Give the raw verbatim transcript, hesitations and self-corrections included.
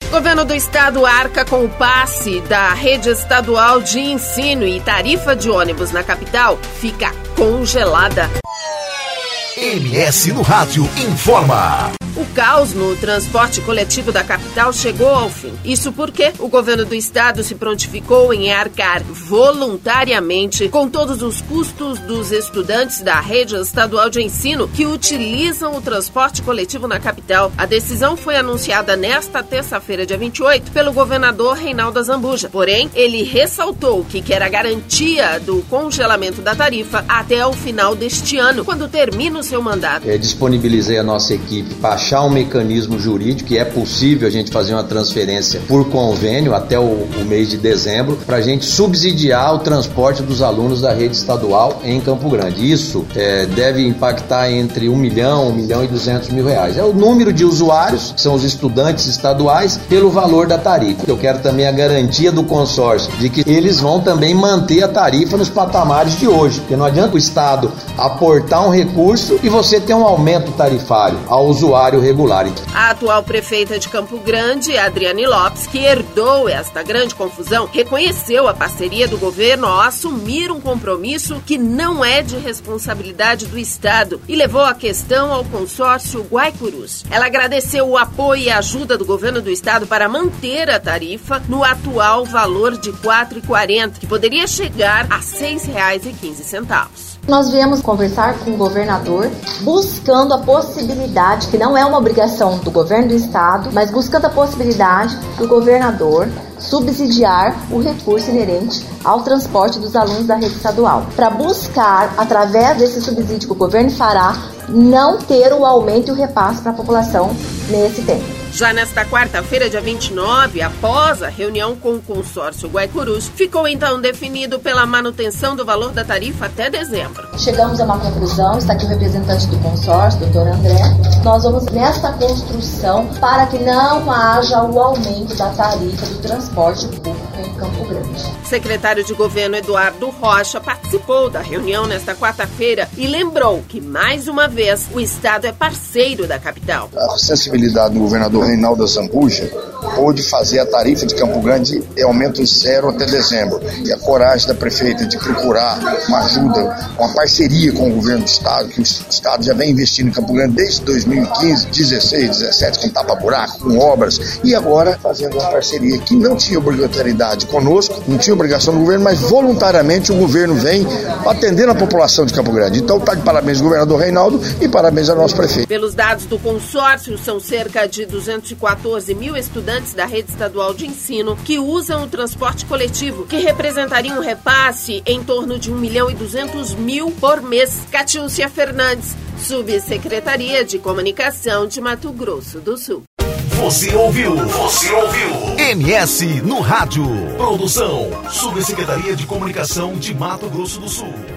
O governo do estado arca com o passe da rede estadual de ensino e tarifa de ônibus na capital fica congelada. M S no Rádio informa. O caos no transporte coletivo da capital chegou ao fim. Isso porque o governo do estado se prontificou em arcar voluntariamente com todos os custos dos estudantes da rede estadual de ensino que utilizam o transporte coletivo na capital. A decisão foi anunciada nesta terça-feira, dia vinte e oito, pelo governador Reinaldo Azambuja. Porém, ele ressaltou que quer a garantia do congelamento da tarifa até o final deste ano, quando termina o seu mandato. É, disponibilizei a nossa equipe para achar um mecanismo jurídico que é possível a gente fazer uma transferência por convênio até o, o mês de dezembro para a gente subsidiar o transporte dos alunos da rede estadual em Campo Grande. Isso é, deve impactar entre um milhão, um milhão e duzentos mil reais. É o número de usuários, que são os estudantes estaduais, pelo valor da tarifa. Eu quero também a garantia do consórcio de que eles vão também manter a tarifa nos patamares de hoje, porque não adianta o Estado aportar um recurso e você ter um aumento tarifário ao usuário regular. A atual prefeita de Campo Grande, Adriane Lopes, que herdou esta grande confusão, reconheceu a parceria do governo ao assumir um compromisso que não é de responsabilidade do Estado e levou a questão ao consórcio Guaicurus. Ela agradeceu o apoio e ajuda do governo do Estado para manter a tarifa no atual valor de quatro reais e quarenta centavos, que poderia chegar a seis reais e quinze centavos. Nós viemos conversar com o governador, buscando a possibilidade, que não é uma obrigação do governo do estado, mas buscando a possibilidade do governador subsidiar o recurso inerente ao transporte dos alunos da rede estadual, para buscar, através desse subsídio que o governo fará, não ter o aumento e o repasse para a população nesse tempo. Já nesta quarta-feira, dia vinte e nove, após a reunião com o consórcio Guaicurus, ficou então definido pela manutenção do valor da tarifa até dezembro. Chegamos a uma conclusão, está aqui o representante do consórcio, doutor André. Nós vamos nesta construção para que não haja o aumento da tarifa do transporte público em Campo Grande. O secretário de governo Eduardo Rocha participou da reunião nesta quarta-feira e lembrou que, mais uma vez, o Estado é parceiro da capital. A sensibilidade do governador Reinaldo Azambuja pôde fazer a tarifa de Campo Grande em aumento zero até dezembro. E a coragem da prefeita de procurar uma ajuda, uma parceria com o governo do Estado, que o Estado já vem investindo em Campo Grande desde dois mil e quinze, dezesseis, dezessete, com tapa-buraco, com obras, e agora fazendo uma parceria que não tinha obrigatoriedade conosco, não tinha obrigação do governo, mas voluntariamente o governo vem atendendo a população de Campo Grande. Então, tá de parabéns ao governador Reinaldo e parabéns ao nosso prefeito. Pelos dados do consórcio, são cerca de duzentos e quatorze mil estudantes da rede estadual de ensino que usam o transporte coletivo, que representaria um repasse em torno de um milhão e duzentos mil por mês. Catiúcia Fernandes, Subsecretaria de Comunicação de Mato Grosso do Sul. Você ouviu? Você ouviu? M S no Rádio. Produção, Subsecretaria de Comunicação de Mato Grosso do Sul.